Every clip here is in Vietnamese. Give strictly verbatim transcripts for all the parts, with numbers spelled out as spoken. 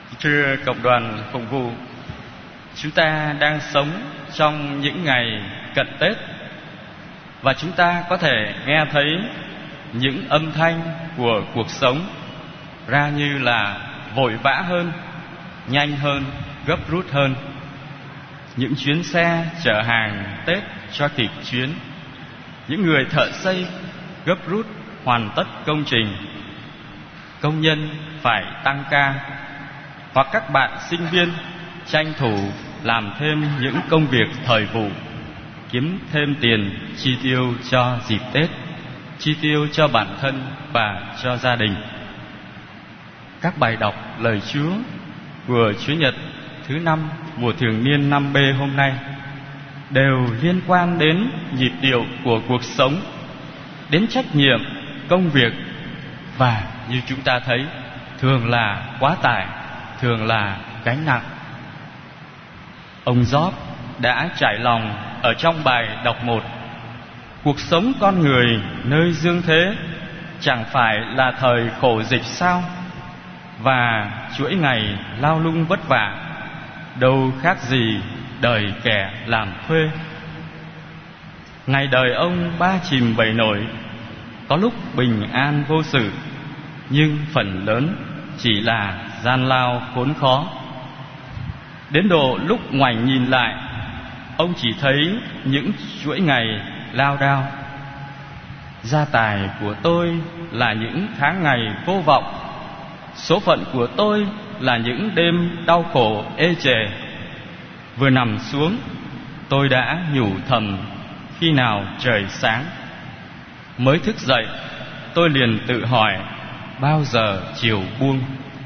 Thưa cộng đoàn phụng vụ, chúng ta đang sống trong những ngày cận Tết, và chúng ta có thể nghe thấy những âm thanh của cuộc sống ra như là vội vã hơn, nhanh hơn, gấp rút hơn. Những chuyến xe chở hàng Tết cho kịp chuyến, những người thợ xây gấp rút hoàn tất công trình, công nhân phải tăng ca, hoặc các bạn sinh viên tranh thủ làm thêm những công việc thời vụ, kiếm thêm tiền chi tiêu cho dịp Tết, chi tiêu cho bản thân và cho gia đình. Các bài đọc lời Chúa của Chúa Nhật thứ năm mùa thường niên năm B hôm nay đều liên quan đến nhịp điệu của cuộc sống, đến trách nhiệm, công việc, và như chúng ta thấy, thường là quá tải, thường là gánh nặng. Ông Gióp đã trải lòng ở trong bài đọc một: cuộc sống con người nơi dương thế chẳng phải là thời khổ dịch sao? Và chuỗi ngày lao lung vất vả đâu khác gì đời kẻ làm thuê. Ngày đời ông ba chìm bảy nổi, có lúc bình an vô sự, nhưng phần lớn chỉ là gian lao khốn khó. Đến độ lúc ngoảnh nhìn lại, ông chỉ thấy những chuỗi ngày lao đao. Gia tài của tôi là những tháng ngày vô vọng, số phận của tôi là những đêm đau khổ ê chề. Vừa nằm xuống, tôi đã nhủ thầm khi nào trời sáng. Mới thức dậy, tôi liền tự hỏi bao giờ chiều buông.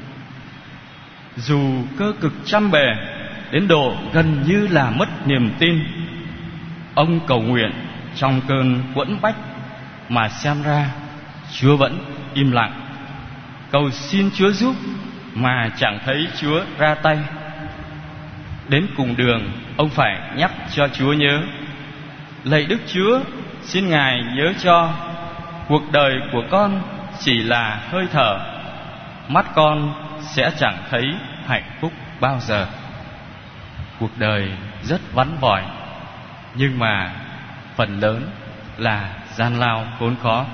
Dù cơ cực trăm bề, đến độ gần như là mất niềm tin, ông cầu nguyện trong cơn quẫn bách, mà xem ra Chúa vẫn im lặng. Cầu xin Chúa giúp mà chẳng thấy Chúa ra tay. Đến cùng đường, ông phải nhắc cho Chúa nhớ: lạy Đức Chúa, xin Ngài nhớ cho cuộc đời của con chỉ là hơi thở, mắt con sẽ chẳng thấy hạnh phúc bao giờ. Cuộc đời rất vắn vỏi, nhưng mà phần lớn là gian lao khốn khó.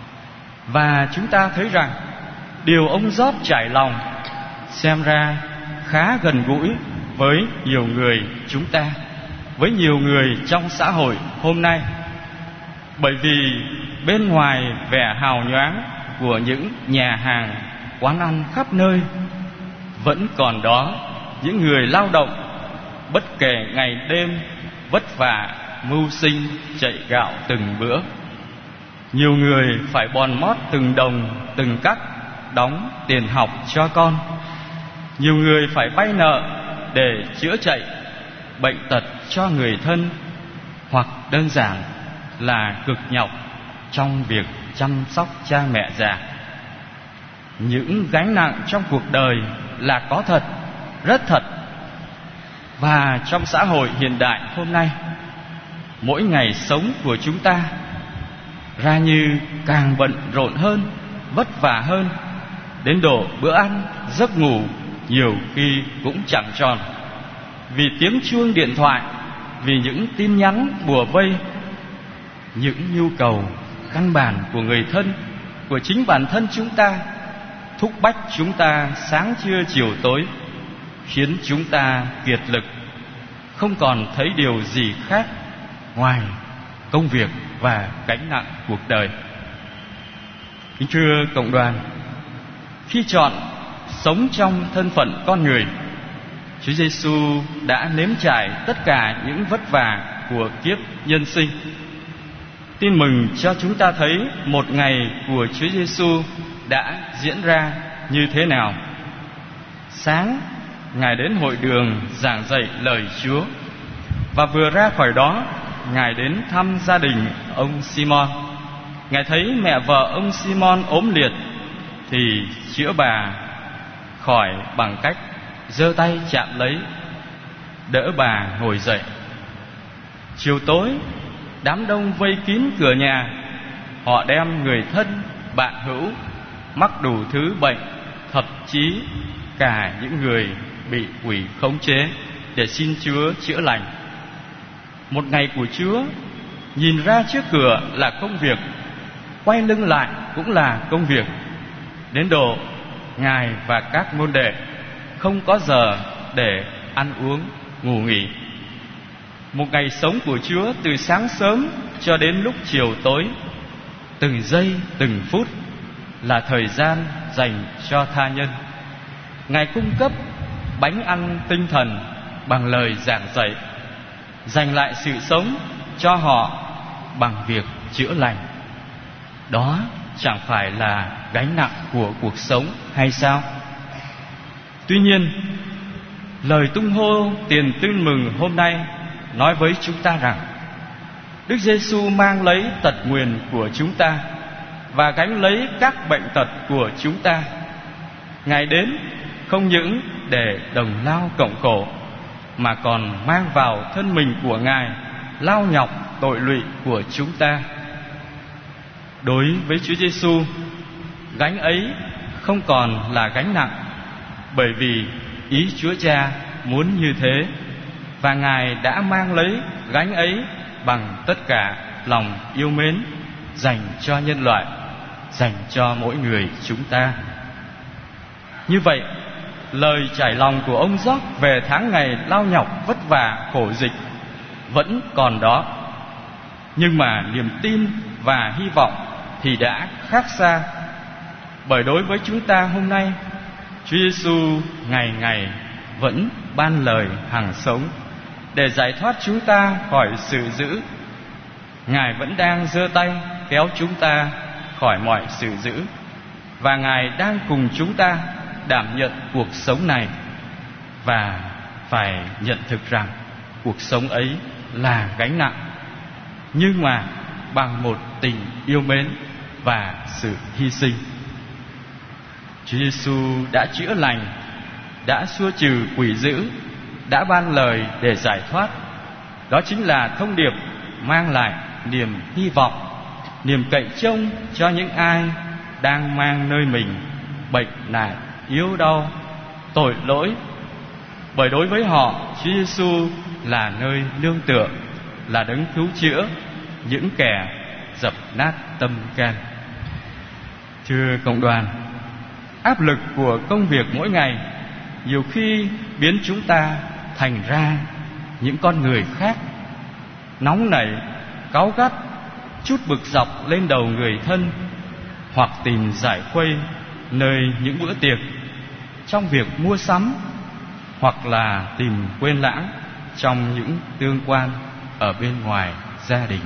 Và chúng ta thấy rằng điều ông Gióp trải lòng xem ra khá gần gũi với nhiều người chúng ta, với nhiều người trong xã hội hôm nay. Bởi vì bên ngoài vẻ hào nhoáng của những nhà hàng, quán ăn khắp nơi, vẫn còn đó những người lao động bất kể ngày đêm vất vả mưu sinh chạy gạo từng bữa. Nhiều người phải bòn mót từng đồng từng cắc đóng tiền học cho con. Nhiều người phải vay nợ để chữa chạy bệnh tật cho người thân, hoặc đơn giản là cực nhọc trong việc chăm sóc cha mẹ già. Những gánh nặng trong cuộc đời là có thật, rất thật. Và trong xã hội hiện đại hôm nay, mỗi ngày sống của chúng ta ra như càng bận rộn hơn, vất vả hơn, đến độ bữa ăn, giấc ngủ nhiều khi cũng chẳng tròn. Vì tiếng chuông điện thoại, vì những tin nhắn bủa vây, những nhu cầu căn bản của người thân, của chính bản thân chúng ta, thúc bách chúng ta sáng trưa chiều tối, khiến chúng ta kiệt lực, không còn thấy điều gì khác ngoài công việc và gánh nặng cuộc đời. Kính thưa cộng đoàn, khi chọn sống trong thân phận con người, Chúa Giêsu đã nếm trải tất cả những vất vả của kiếp nhân sinh. Tin mừng cho chúng ta thấy một ngày của Chúa Giêsu đã diễn ra như thế nào. Sáng, Ngài đến hội đường giảng dạy lời Chúa, và vừa ra khỏi đó, Ngài đến thăm gia đình ông Simon. Ngài thấy mẹ vợ ông Simon ốm liệt, thì chữa bà khỏi bằng cách giơ tay chạm lấy, đỡ bà ngồi dậy. Chiều tối, đám đông vây kín cửa nhà. Họ đem người thân, bạn hữu mắc đủ thứ bệnh, thậm chí cả những người bị quỷ khống chế để xin Chúa chữa lành. Một ngày của Chúa, nhìn ra trước cửa là công việc, quay lưng lại cũng là công việc, đến độ Ngài và các môn đệ không có giờ để ăn uống, ngủ nghỉ. Một ngày sống của Chúa từ sáng sớm cho đến lúc chiều tối, từng giây từng phút là thời gian dành cho tha nhân. Ngài cung cấp bánh ăn tinh thần bằng lời giảng dạy, dành lại sự sống cho họ bằng việc chữa lành. Đó chẳng phải là gánh nặng của cuộc sống hay sao? Tuy nhiên, lời tung hô tiền tin mừng hôm nay nói với chúng ta rằng Đức Giêsu mang lấy tật nguyền của chúng ta và gánh lấy các bệnh tật của chúng ta. Ngài đến không những để đồng lao cộng khổ, mà còn mang vào thân mình của Ngài lao nhọc tội lụy của chúng ta. Đối với Chúa Giêsu, gánh ấy không còn là gánh nặng, bởi vì ý Chúa Cha muốn như thế, và Ngài đã mang lấy gánh ấy bằng tất cả lòng yêu mến dành cho nhân loại, dành cho mỗi người chúng ta. Như vậy, lời trải lòng của ông Gióc về tháng ngày lao nhọc vất vả khổ dịch vẫn còn đó, nhưng mà niềm tin và hy vọng thì đã khác xa. Bởi đối với chúng ta hôm nay, Chúa Giêsu ngày ngày vẫn ban lời hằng sống để giải thoát chúng ta khỏi sự dữ. Ngài vẫn đang giơ tay kéo chúng ta khỏi mọi sự dữ, và Ngài đang cùng chúng ta đảm nhận cuộc sống này, và phải nhận thực rằng cuộc sống ấy là gánh nặng, nhưng mà bằng một tình yêu mến và sự hy sinh. Chúa Giêsu đã chữa lành, đã xua trừ quỷ dữ, đã ban lời để giải thoát. Đó chính là thông điệp mang lại niềm hy vọng, niềm cậy trông cho những ai đang mang nơi mình bệnh nạn, yếu đau, tội lỗi. Bởi đối với họ, Chúa Giêsu là nơi nương tựa, là đấng cứu chữa những kẻ dập nát tâm can. Thưa cộng đoàn, áp lực của công việc mỗi ngày nhiều khi biến chúng ta thành ra những con người khác, nóng nảy, cáu gắt, trút bực dọc lên đầu người thân, hoặc tìm giải khuây nơi những bữa tiệc, trong việc mua sắm, hoặc là tìm quên lãng trong những tương quan ở bên ngoài gia đình.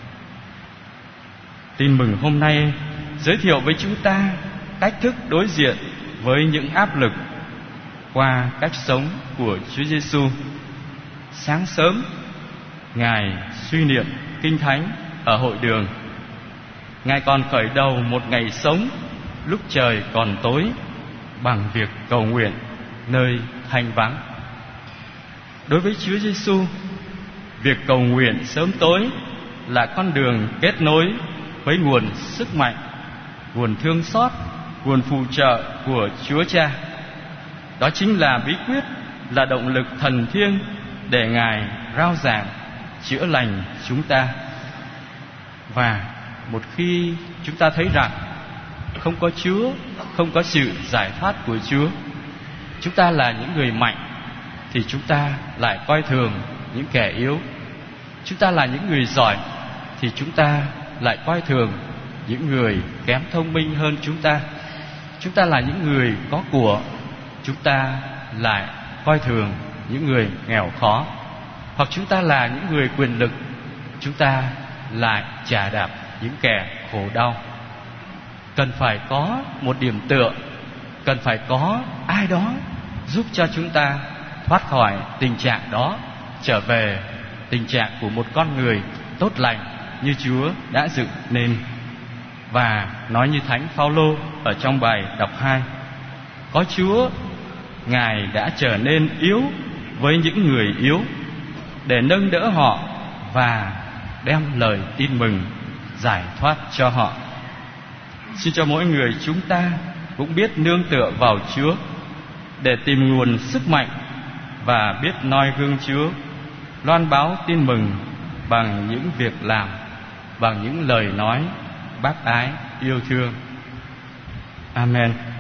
Tin mừng hôm nay giới thiệu với chúng ta cách thức đối diện với những áp lực qua cách sống của Chúa Giêsu. Sáng sớm, Ngài suy niệm kinh thánh ở hội đường. Ngài còn khởi đầu một ngày sống lúc trời còn tối bằng việc cầu nguyện nơi thanh vắng. Đối với Chúa Giêsu, việc cầu nguyện sớm tối là con đường kết nối với nguồn sức mạnh, nguồn thương xót, nguồn phù trợ của Chúa Cha. Đó chính là bí quyết, là động lực thần thiêng để Ngài rao giảng chữa lành chúng ta. Và một khi chúng ta thấy rằng không có Chúa, không có sự giải thoát của Chúa, chúng ta là những người mạnh, thì chúng ta lại coi thường những kẻ yếu. Chúng ta là những người giỏi, thì chúng ta lại coi thường những người kém thông minh hơn chúng ta. Chúng ta là những người có của, chúng ta lại coi thường những người nghèo khó. Hoặc chúng ta là những người quyền lực, chúng ta lại chà đạp những kẻ khổ đau. Cần phải có một điểm tựa, cần phải có ai đó giúp cho chúng ta thoát khỏi tình trạng đó, trở về tình trạng của một con người tốt lành như Chúa đã dựng nên. Và nói như Thánh Phaolô ở trong bài đọc hai: có Chúa, Ngài đã trở nên yếu với những người yếu, để nâng đỡ họ và đem lời tin mừng giải thoát cho họ. Xin cho mỗi người chúng ta cũng biết nương tựa vào Chúa, để tìm nguồn sức mạnh và biết noi gương Chúa, loan báo tin mừng bằng những việc làm, bằng những lời nói bác ái yêu thương. Amen.